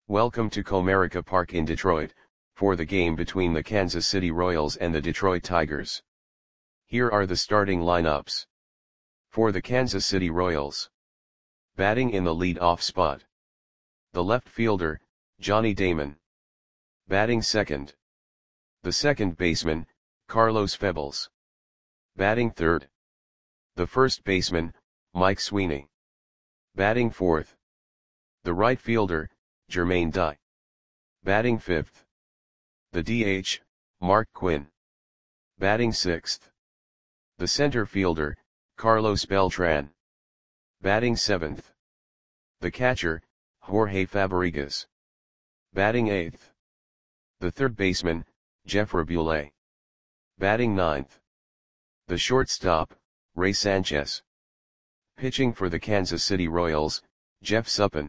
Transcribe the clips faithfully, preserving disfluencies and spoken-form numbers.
Welcome to Comerica Park in Detroit, for the game between the Kansas City Royals and the Detroit Tigers. Here are the starting lineups. For the Kansas City Royals. Batting in the lead-off spot. The left fielder, Johnny Damon. Batting second. The second baseman, Carlos Febles. Batting third. The first baseman, Mike Sweeney. Batting fourth. The right fielder, Jermaine Dye. Batting fifth. The D H, Mark Quinn. Batting sixth. The center fielder, Carlos Beltran. Batting seventh. The catcher, Jorge Fabrigas. Batting eighth. The third baseman, Jeff Rabule. Batting ninth. The shortstop, Ray Sanchez. Pitching for the Kansas City Royals, Jeff Suppan.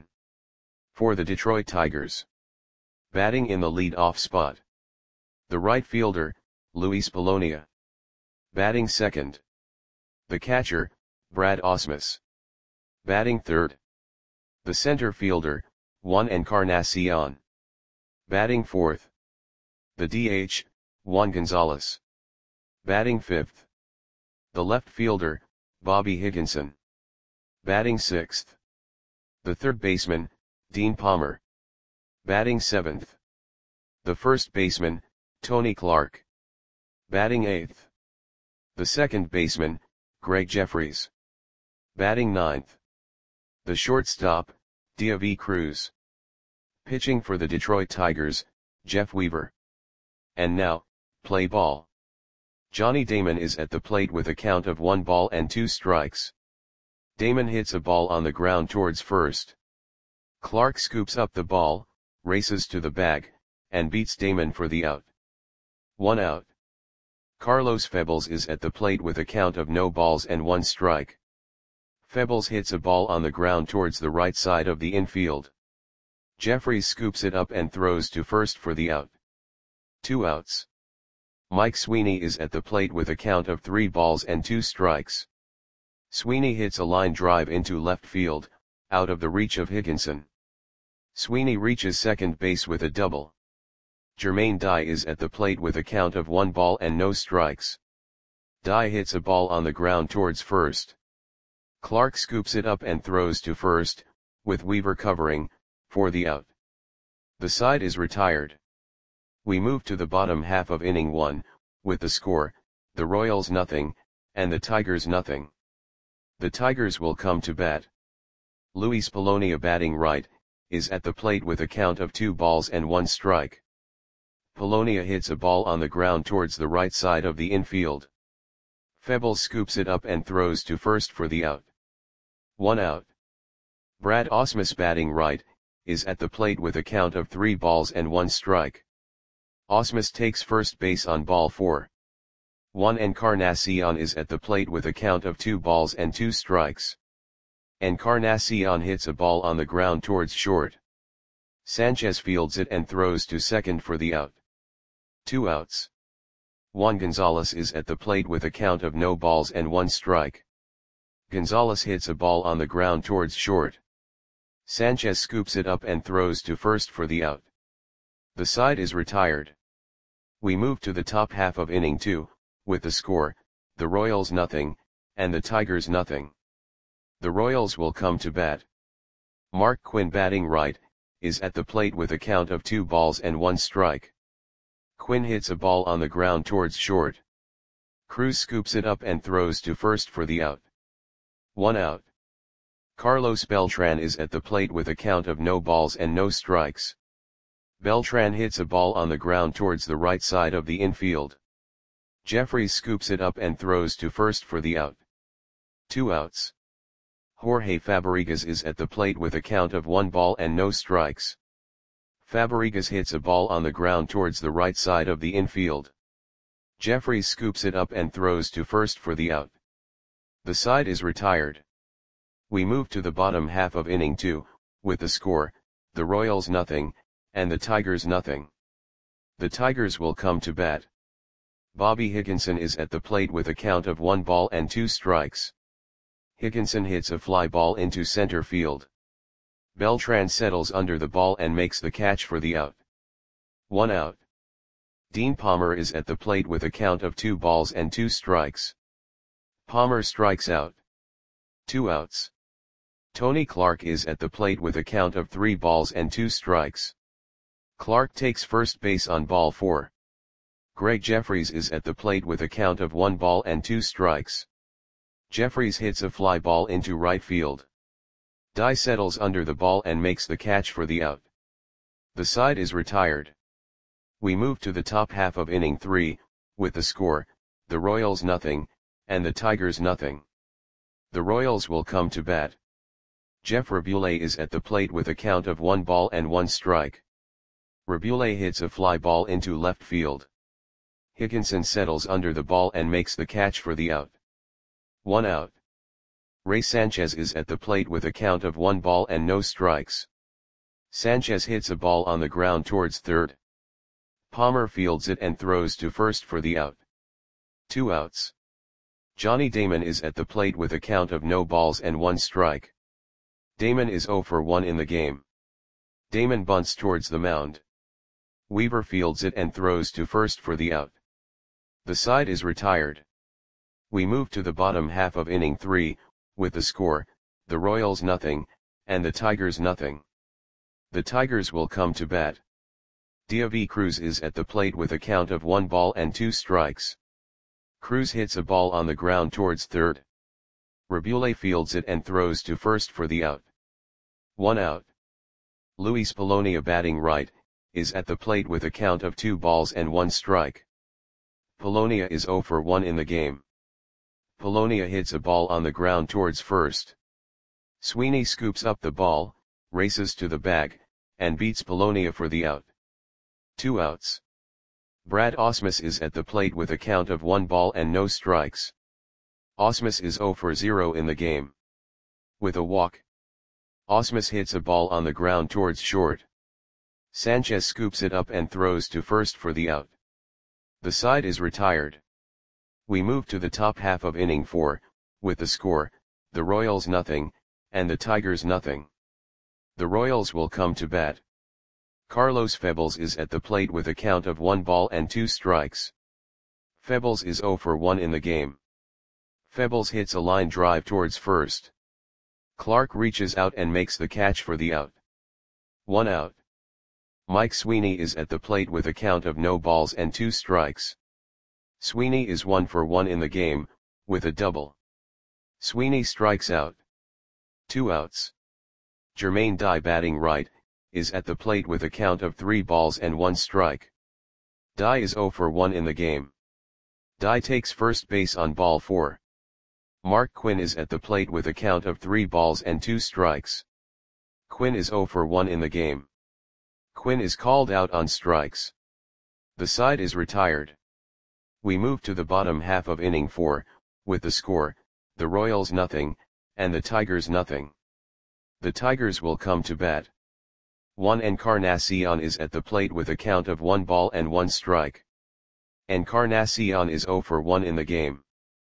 For the Detroit Tigers. Batting in the lead-off spot. The right fielder, Luis Polonia. Batting second. The catcher, Brad Ausmus. Batting third. The center fielder, Juan Encarnacion. Batting fourth. The D H, Juan Gonzalez. Batting fifth. The left fielder, Bobby Higginson. Batting sixth. The third baseman, Dean Palmer. Batting seventh. The first baseman, Tony Clark. Batting eighth. The second baseman, Greg Jeffries. Batting ninth. The shortstop, Deivi Cruz. Pitching for the Detroit Tigers, Jeff Weaver. And now, play ball. Johnny Damon is at the plate with a count of one ball and two strikes. Damon hits a ball on the ground towards first. Clark scoops up the ball, races to the bag, and beats Damon for the out. One out. Carlos Febles is at the plate with a count of no balls and one strike. Febles hits a ball on the ground towards the right side of the infield. Jeffries scoops it up and throws to first for the out. Two outs. Mike Sweeney is at the plate with a count of three balls and two strikes. Sweeney hits a line drive into left field, out of the reach of Higginson. Sweeney reaches second base with a double. Jermaine Dye is at the plate with a count of one ball and no strikes. Dye hits a ball on the ground towards first. Clark scoops it up and throws to first, with Weaver covering, for the out. The side is retired. We move to the bottom half of inning one, with the score, the Royals nothing, and the Tigers nothing. The Tigers will come to bat. Luis Polonia batting right, is at the plate with a count of two balls and one strike. Polonia hits a ball on the ground towards the right side of the infield. Febles scoops it up and throws to first for the out. One out. Brad Ausmus batting right, is at the plate with a count of three balls and one strike. Ausmus takes first base on ball four. Juan Encarnacion is at the plate with a count of two balls and two strikes. Encarnacion hits a ball on the ground towards short. Sanchez fields it and throws to second for the out. Two outs. Juan Gonzalez is at the plate with a count of no balls and one strike. Gonzalez hits a ball on the ground towards short. Sanchez scoops it up and throws to first for the out. The side is retired. We move to the top half of inning two, with the score, the Royals nothing, and the Tigers nothing. The Royals will come to bat. Mark Quinn batting right, is at the plate with a count of two balls and one strike. Quinn hits a ball on the ground towards short. Cruz scoops it up and throws to first for the out. One out. Carlos Beltran is at the plate with a count of no balls and no strikes. Beltran hits a ball on the ground towards the right side of the infield. Jeffries scoops it up and throws to first for the out. Two outs. Jorge Fabrigas is at the plate with a count of one ball and no strikes. Fabrigas hits a ball on the ground towards the right side of the infield. Jeffries scoops it up and throws to first for the out. The side is retired. We move to the bottom half of inning two, with the score, the Royals nothing, and the Tigers nothing. The Tigers will come to bat. Bobby Higginson is at the plate with a count of one ball and two strikes. Higginson hits a fly ball into center field. Beltran settles under the ball and makes the catch for the out. One out. Dean Palmer is at the plate with a count of two balls and two strikes. Palmer strikes out. Two outs. Tony Clark is at the plate with a count of three balls and two strikes. Clark takes first base on ball four. Greg Jeffries is at the plate with a count of one ball and two strikes. Jeffries hits a fly ball into right field. Dye settles under the ball and makes the catch for the out. The side is retired. We move to the top half of inning three, with the score, the Royals nothing, and the Tigers nothing. The Royals will come to bat. Jeff Rabule is at the plate with a count of one ball and one strike. Rabule hits a fly ball into left field. Higginson settles under the ball and makes the catch for the out. One out. Ray Sanchez is at the plate with a count of one ball and no strikes. Sanchez hits a ball on the ground towards third. Palmer fields it and throws to first for the out. Two outs. Johnny Damon is at the plate with a count of no balls and one strike. Damon is oh for one in the game. Damon bunts towards the mound. Weaver fields it and throws to first for the out. The side is retired. We move to the bottom half of inning three, with the score, the Royals nothing, and the Tigers nothing. The Tigers will come to bat. Diaby Cruz is at the plate with a count of one ball and two strikes. Cruz hits a ball on the ground towards third. Rabule fields it and throws to first for the out. One out. Luis Polonia batting right, is at the plate with a count of two balls and one strike. Polonia is oh for one in the game. Polonia hits a ball on the ground towards first. Sweeney scoops up the ball, races to the bag, and beats Polonia for the out. Two outs. Brad Ausmus is at the plate with a count of one ball and no strikes. Ausmus is oh for zero in the game. With a walk. Ausmus hits a ball on the ground towards short. Sanchez scoops it up and throws to first for the out. The side is retired. We move to the top half of inning four, with the score, the Royals nothing, and the Tigers nothing. The Royals will come to bat. Carlos Febles is at the plate with a count of one ball and two strikes. Febles is oh for one in the game. Febles hits a line drive towards first. Clark reaches out and makes the catch for the out. One out. Mike Sweeney is at the plate with a count of no balls and two strikes. Sweeney is one for one in the game, with a double. Sweeney strikes out. Two outs. Jermaine Dye batting right, is at the plate with a count of three balls and one strike. Dye is oh for one in the game. Dye takes first base on ball four. Mark Quinn is at the plate with a count of three balls and two strikes. Quinn is oh for one in the game. Quinn is called out on strikes. The side is retired. We move to the bottom half of inning four, with the score, the Royals nothing, and the Tigers nothing. The Tigers will come to bat. Juan Encarnacion is at the plate with a count of one ball and one strike. Encarnacion is oh for one in the game.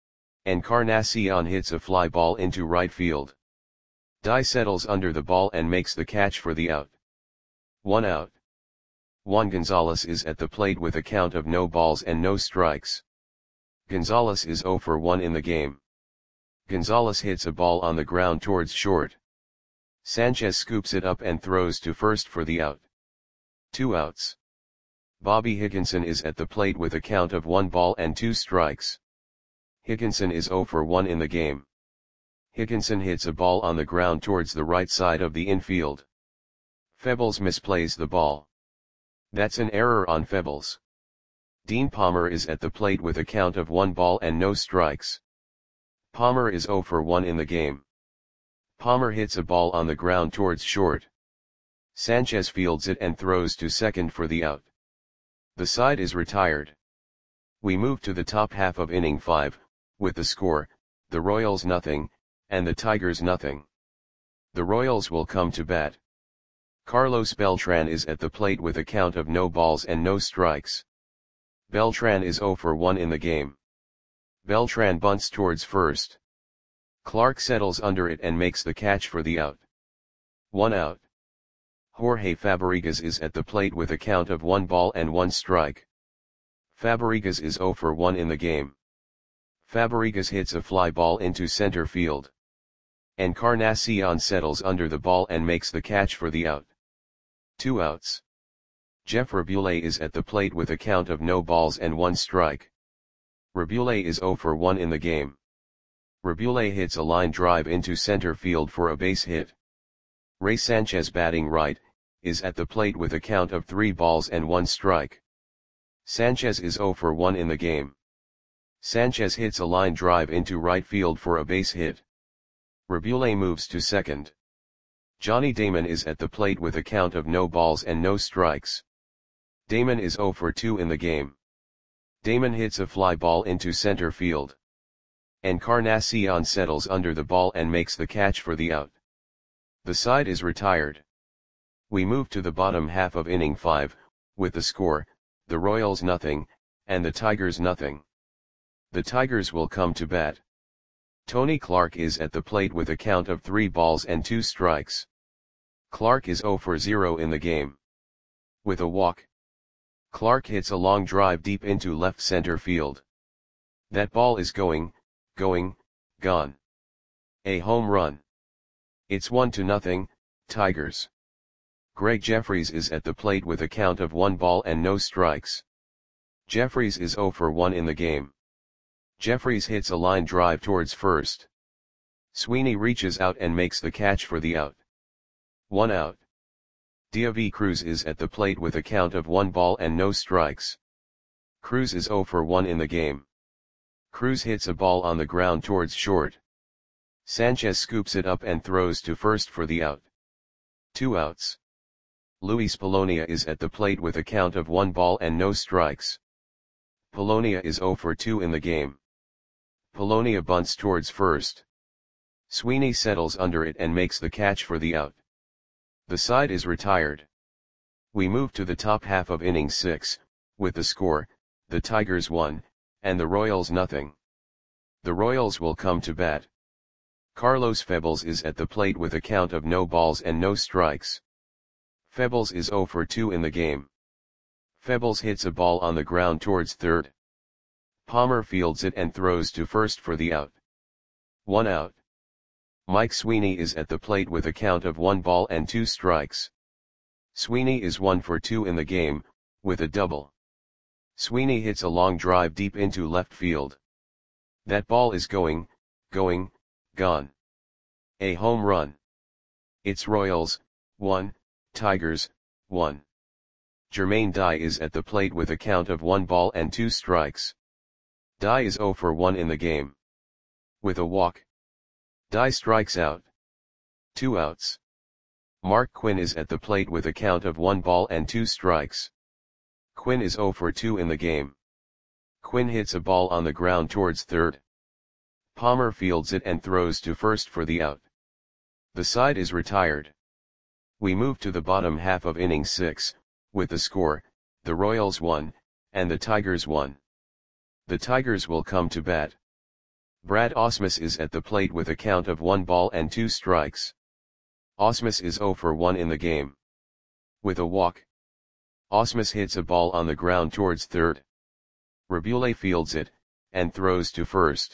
Encarnacion hits a fly ball into right field. Dye settles under the ball and makes the catch for the out. One out. Juan Gonzalez is at the plate with a count of no balls and no strikes. Gonzalez is oh for one in the game. Gonzalez hits a ball on the ground towards short. Sanchez scoops it up and throws to first for the out. Two outs. Bobby Higginson is at the plate with a count of one ball and two strikes. Higginson is oh for one in the game. Higginson hits a ball on the ground towards the right side of the infield. Febles misplays the ball. That's an error on Febles. Dean Palmer is at the plate with a count of one ball and no strikes. Palmer is oh for one in the game. Palmer hits a ball on the ground towards short. Sanchez fields it and throws to second for the out. The side is retired. We move to the top half of inning five, with the score, the Royals nothing, and the Tigers nothing. The Royals will come to bat. Carlos Beltran is at the plate with a count of no balls and no strikes. Beltran is oh for one in the game. Beltran bunts towards first. Clark settles under it and makes the catch for the out. one out. Jorge Fabregas is at the plate with a count of one ball and one strike. Fabregas is zero for one in the game. Fabregas hits a fly ball into center field. Encarnacion settles under the ball and makes the catch for the out. Two outs. Jeff Rabule is at the plate with a count of no balls and one strike. Rabule is zero for one in the game. Rabule hits a line drive into center field for a base hit. Ray Sanchez, batting right, is at the plate with a count of three balls and one strike. Sanchez is zero for one in the game. Sanchez hits a line drive into right field for a base hit. Rabule moves to second. Johnny Damon is at the plate with a count of no balls and no strikes. Damon is zero for two in the game. Damon hits a fly ball into center field. Encarnacion settles under the ball and makes the catch for the out. The side is retired. We move to the bottom half of inning five, with the score, the Royals nothing, and the Tigers nothing. The Tigers will come to bat. Tony Clark is at the plate with a count of three balls and two strikes. Clark is zero for zero in the game. With a walk, Clark hits a long drive deep into left center field. That ball is going, going, gone. A home run. It's one to nothing, Tigers. Greg Jeffries is at the plate with a count of one ball and no strikes. Jeffries is zero for one in the game. Jeffries hits a line drive towards first. Sweeney reaches out and makes the catch for the out. One out. Diavy Cruz is at the plate with a count of one ball and no strikes. Cruz is zero for one in the game. Cruz hits a ball on the ground towards short. Sanchez scoops it up and throws to first for the out. Two outs. Luis Polonia is at the plate with a count of one ball and no strikes. Polonia is zero for two in the game. Polonia bunts towards first. Sweeney settles under it and makes the catch for the out. The side is retired. We move to the top half of inning six, with the score, the Tigers one, and the Royals nothing. The Royals will come to bat. Carlos Febles is at the plate with a count of no balls and no strikes. Febles is zero for two in the game. Febles hits a ball on the ground towards third. Palmer fields it and throws to first for the out. One out. Mike Sweeney is at the plate with a count of one ball and two strikes. Sweeney is one for two in the game, with a double. Sweeney hits a long drive deep into left field. That ball is going, going, gone. A home run. It's Royals, one, Tigers, one. Jermaine Dye is at the plate with a count of one ball and two strikes. Dye is zero for one in the game. With a walk, Dye strikes out. Two outs. Mark Quinn is at the plate with a count of one ball and two strikes. Quinn is zero for two in the game. Quinn hits a ball on the ground towards third. Palmer fields it and throws to first for the out. The side is retired. We move to the bottom half of inning six, with the score, the Royals one, and the Tigers one. The Tigers will come to bat. Brad Ausmus is at the plate with a count of one ball and two strikes. Ausmus is zero for one in the game. With a walk, Ausmus hits a ball on the ground towards third. Rabule fields it, and throws to first.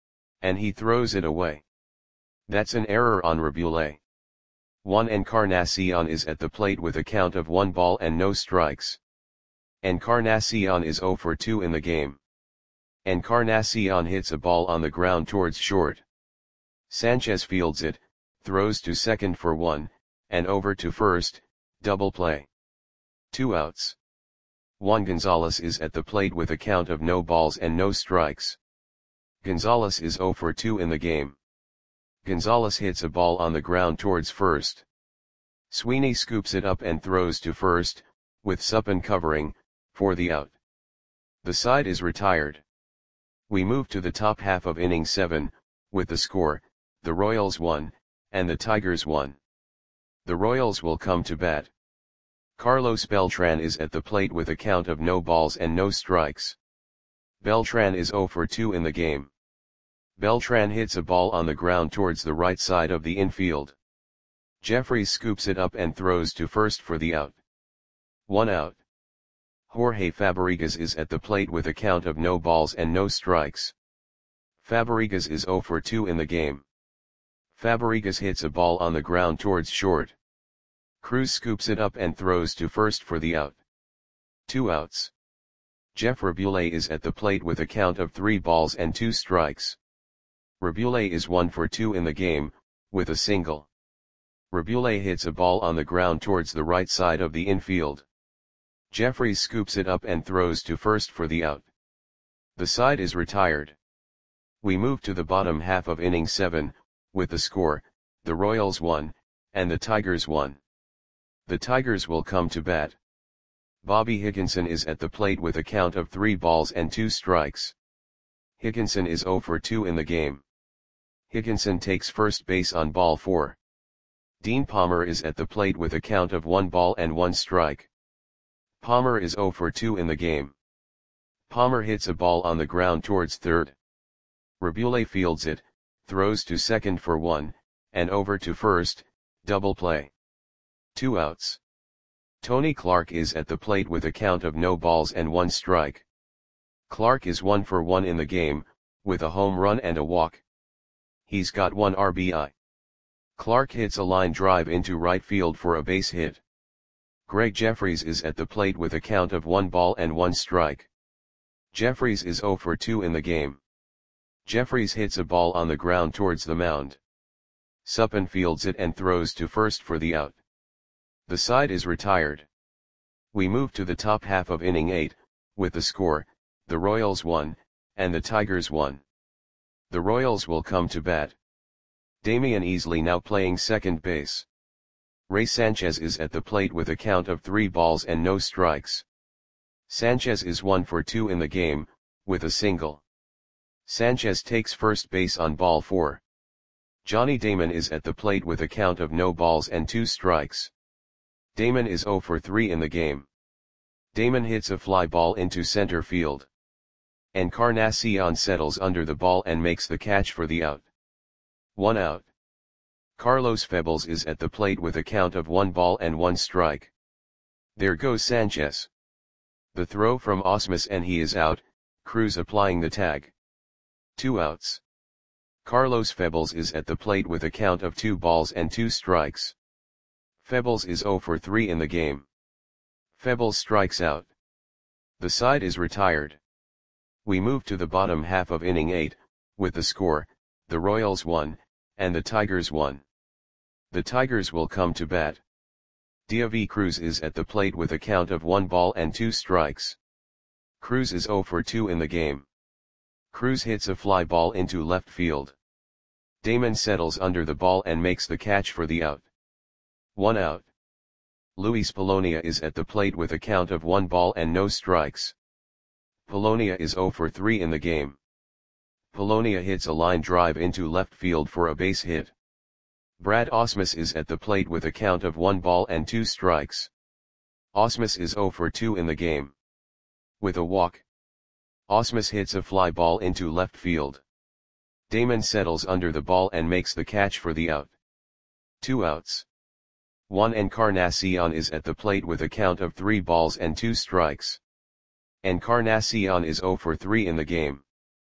And he throws it away. That's an error on Rabule. Juan Encarnacion is at the plate with a count of one ball and no strikes. Encarnacion is zero for two in the game. Encarnacion hits a ball on the ground towards short. Sanchez fields it, throws to second for one, and over to first, double play. Two outs. Juan Gonzalez is at the plate with a count of no balls and no strikes. Gonzalez is zero for two in the game. Gonzalez hits a ball on the ground towards first. Sweeney scoops it up and throws to first, with Suppan covering, for the out. The side is retired. We move to the top half of inning seven, with the score, the Royals one, and the Tigers one. The Royals will come to bat. Carlos Beltran is at the plate with a count of no balls and no strikes. Beltran is zero for two in the game. Beltran hits a ball on the ground towards the right side of the infield. Jeffries scoops it up and throws to first for the out. One out. Jorge Fabregas is at the plate with a count of no balls and no strikes. Fabregas is zero for two in the game. Fabregas hits a ball on the ground towards short. Cruz scoops it up and throws to first for the out. Two outs. Jeff Rabule is at the plate with a count of three balls and two strikes. Rabule is one for two in the game, with a single. Rabule hits a ball on the ground towards the right side of the infield. Jeffries scoops it up and throws to first for the out. The side is retired. We move to the bottom half of inning seven, with the score, the Royals won, and the Tigers won. The Tigers will come to bat. Bobby Higginson is at the plate with a count of three balls and two strikes. Higginson is zero for two in the game. Higginson takes first base on ball four. Dean Palmer is at the plate with a count of one ball and one strike. Palmer is zero for two in the game. Palmer hits a ball on the ground towards third. Rabule fields it, throws to second for one, and over to first, double play. Two outs. Tony Clark is at the plate with a count of no balls and one strike. Clark is one for one in the game, with a home run and a walk. He's got one R B I. Clark hits a line drive into right field for a base hit. Greg Jeffries is at the plate with a count of one ball and one strike. Jeffries is zero for two in the game. Jeffries hits a ball on the ground towards the mound. Suppan fields it and throws to first for the out. The side is retired. We move to the top half of inning eight, with the score, the Royals won, and the Tigers won. The Royals will come to bat. Damian Easley now playing second base. Ray Sanchez is at the plate with a count of three balls and no strikes. Sanchez is one for two in the game, with a single. Sanchez takes first base on ball four. Johnny Damon is at the plate with a count of no balls and two strikes. Damon is zero for three in the game. Damon hits a fly ball into center field. Encarnacion settles under the ball and makes the catch for the out. One out. Carlos Febles is at the plate with a count of one ball and one strike. There goes Sanchez. The throw from Osmus and he is out, Cruz applying the tag. Two outs. Carlos Febles is at the plate with a count of two balls and two strikes. Febles is zero for three in the game. Febles strikes out. The side is retired. We move to the bottom half of inning eight, with the score, the Royals won, and the Tigers won. The Tigers will come to bat. David Cruz is at the plate with a count of one ball and two strikes. Cruz is zero for two in the game. Cruz hits a fly ball into left field. Damon settles under the ball and makes the catch for the out. One out. Luis Polonia is at the plate with a count of one ball and no strikes. Polonia is zero for three in the game. Polonia hits a line drive into left field for a base hit. Brad Osmus is at the plate with a count of one ball and two strikes. Osmus is zero for two in the game. With a walk. Osmus hits a fly ball into left field. Damon settles under the ball and makes the catch for the out. Two outs. Juan Encarnacion is at the plate with a count of three balls and two strikes. Encarnacion is zero for three in the game.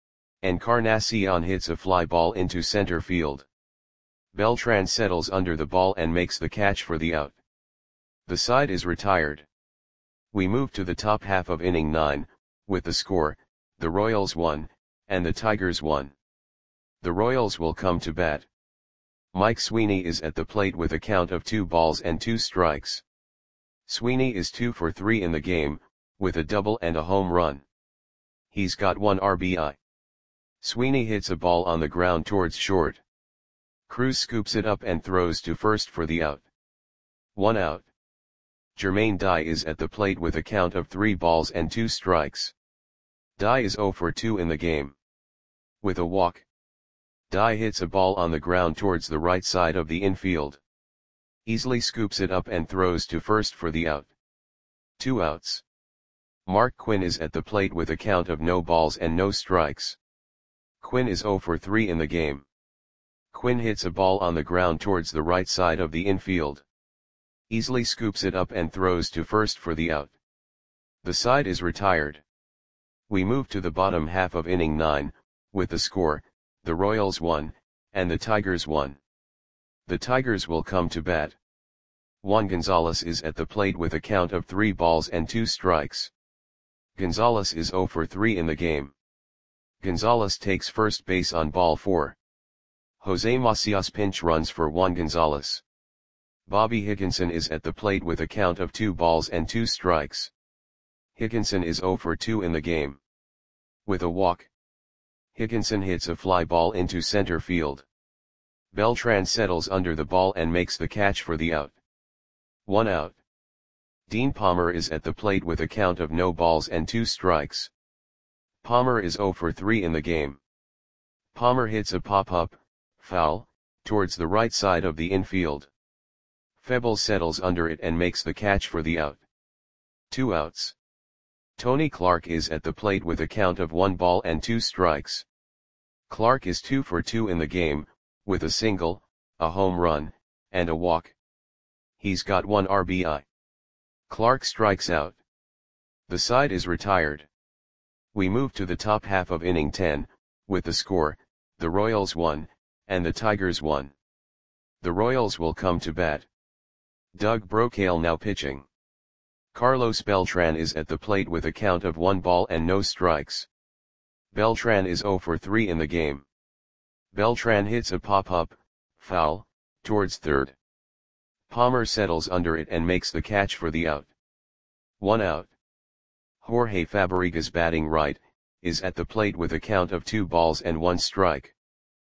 Encarnacion hits a fly ball into center field. Beltran settles under the ball and makes the catch for the out. The side is retired. We move to the top half of inning nine, with the score, the Royals won, and the Tigers won. The Royals will come to bat. Mike Sweeney is at the plate with a count of two balls and two strikes. Sweeney is two for three in the game, with a double and a home run. He's got one R B I. Sweeney hits a ball on the ground towards short. Cruz scoops it up and throws to first for the out. One out. Jermaine Dye is at the plate with a count of three balls and two strikes. Dye is zero for two in the game. With a walk. Dye hits a ball on the ground towards the right side of the infield. Easley scoops it up and throws to first for the out. Two outs. Mark Quinn is at the plate with a count of no balls and no strikes. Quinn is zero for three in the game. Quinn hits a ball on the ground towards the right side of the infield. Easily scoops it up and throws to first for the out. The side is retired. We move to the bottom half of inning nine, with the score, the Royals one, and the Tigers one. The Tigers will come to bat. Juan Gonzalez is at the plate with a count of three balls and two strikes. Gonzalez is zero for three in the game. Gonzalez takes first base on ball four. Jose Macias pinch runs for Juan Gonzalez. Bobby Higginson is at the plate with a count of two balls and two strikes. Higginson is zero for two in the game. With a walk, Higginson hits a fly ball into center field. Beltran settles under the ball and makes the catch for the out. One out. Dean Palmer is at the plate with a count of no balls and two strikes. Palmer is zero for three in the game. Palmer hits a pop-up, foul, towards the right side of the infield. Febles settles under it and makes the catch for the out. Two outs. Tony Clark is at the plate with a count of one ball and two strikes. Clark is two for two in the game, with a single, a home run, and a walk. He's got one R B I. Clark strikes out. The side is retired. We move to the top half of inning ten, with the score, the Royals one, and the Tigers one. The Royals will come to bat. Doug Brocail now pitching. Carlos Beltran is at the plate with a count of one ball and no strikes. Beltran is zero for three in the game. Beltran hits a pop-up, foul, towards third. Palmer settles under it and makes the catch for the out. One out. Jorge Fabregas batting right, is at the plate with a count of two balls and one strike.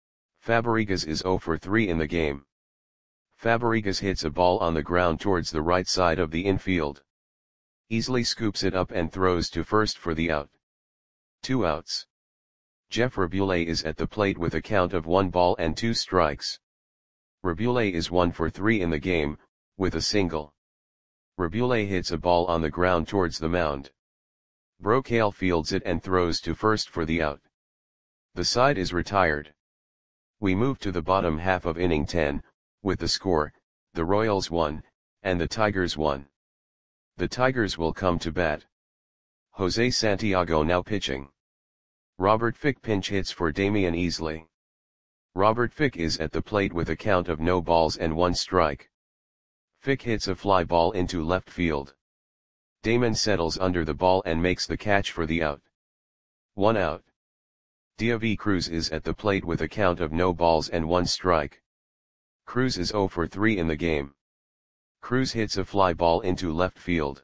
Fabregas is zero for three in the game. Fabregas hits a ball on the ground towards the right side of the infield. Easily scoops it up and throws to first for the out. Two outs. Jeff Rabule is at the plate with a count of one ball and two strikes. Rabule is one for three in the game, with a single. Rabule hits a ball on the ground towards the mound. Brocail fields it and throws to first for the out. The side is retired. We move to the bottom half of inning ten, with the score, the Royals one, and the Tigers one. The Tigers will come to bat. Jose Santiago now pitching. Robert Fick pinch hits for Damian Easley. Robert Fick is at the plate with a count of no balls and one strike. Fick hits a fly ball into left field. Damon settles under the ball and makes the catch for the out. One out. Diavi Cruz is at the plate with a count of no balls and one strike. Cruz is zero for three in the game. Cruz hits a fly ball into left field.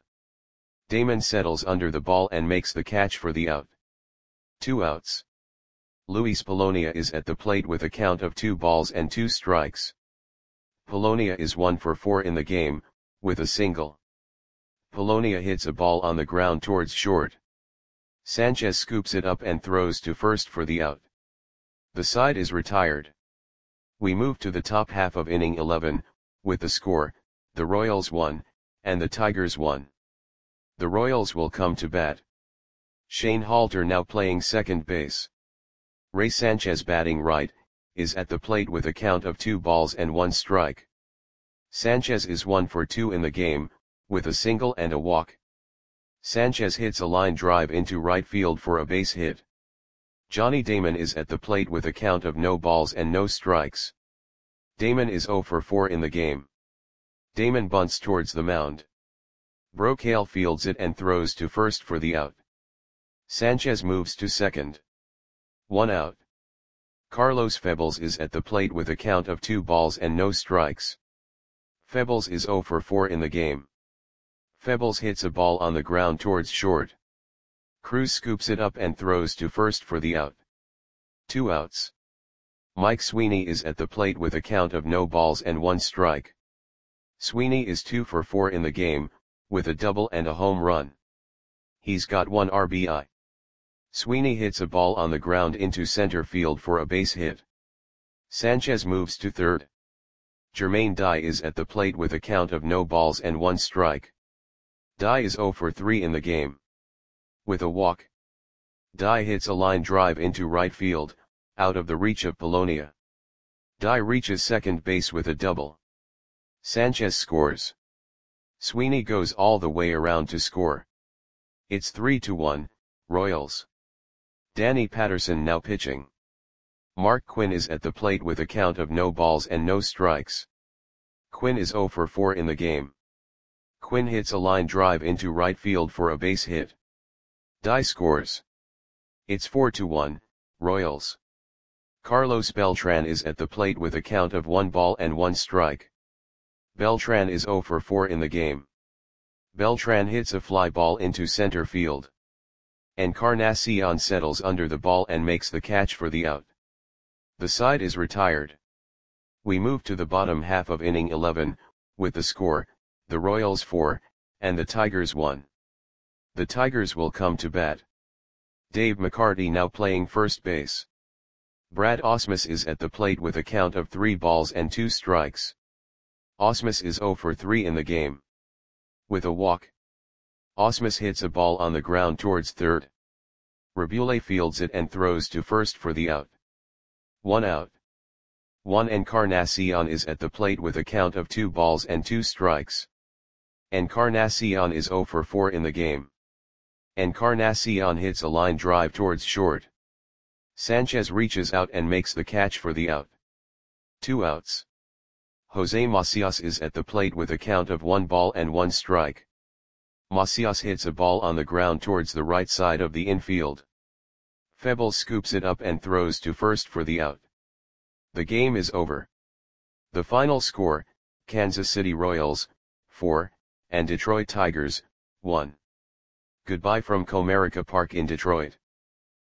Damon settles under the ball and makes the catch for the out. Two outs. Luis Polonia is at the plate with a count of two balls and two strikes. Polonia is one for four in the game, with a single. Polonia hits a ball on the ground towards short. Sanchez scoops it up and throws to first for the out. The side is retired. We move to the top half of inning eleven, with the score, the Royals one, and the Tigers one. The Royals will come to bat. Shane Halter now playing second base. Ray Sanchez batting right, is at the plate with a count of two balls and one strike. Sanchez is one for two in the game, with a single and a walk. Sanchez hits a line drive into right field for a base hit. Johnny Damon is at the plate with a count of no balls and no strikes. Damon is zero for four in the game. Damon bunts towards the mound. Brocail fields it and throws to first for the out. Sanchez moves to second. One out. Carlos Febles is at the plate with a count of two balls and no strikes. Febles is zero for four in the game. Febles hits a ball on the ground towards short. Cruz scoops it up and throws to first for the out. Two outs. Mike Sweeney is at the plate with a count of no balls and one strike. Sweeney is two for four in the game, with a double and a home run. He's got one R B I. Sweeney hits a ball on the ground into center field for a base hit. Sanchez moves to third. Jermaine Dye is at the plate with a count of no balls and one strike. Dye is zero for three in the game. With a walk, Dye hits a line drive into right field, out of the reach of Polonia. Dye reaches second base with a double. Sanchez scores. Sweeney goes all the way around to score. It's three to one, Royals. Danny Patterson now pitching. Mark Quinn is at the plate with a count of no balls and no strikes. Quinn is zero for four in the game. Quinn hits a line drive into right field for a base hit. Dye scores. It's four to one, Royals. Carlos Beltran is at the plate with a count of one ball and one strike. Beltran is zero for four in the game. Beltran hits a fly ball into center field. Encarnacion settles under the ball and makes the catch for the out. The side is retired. We move to the bottom half of inning eleven, with the score, the Royals four, and the Tigers one. The Tigers will come to bat. Dave McCarty now playing first base. Brad Ausmus is at the plate with a count of three balls and two strikes. Ausmus is zero for three in the game. With a walk, Ausmus hits a ball on the ground towards third. Rabule fields it and throws to first for the out. One out. Juan Encarnacion is at the plate with a count of two balls and two strikes. Encarnacion is zero for four in the game. Encarnacion hits a line drive towards short. Sanchez reaches out and makes the catch for the out. Two outs. Jose Macias is at the plate with a count of one ball and one strike. Macias hits a ball on the ground towards the right side of the infield. Febles scoops it up and throws to first for the out. The game is over. The final score, Kansas City Royals, four, and Detroit Tigers, one. Goodbye from Comerica Park in Detroit.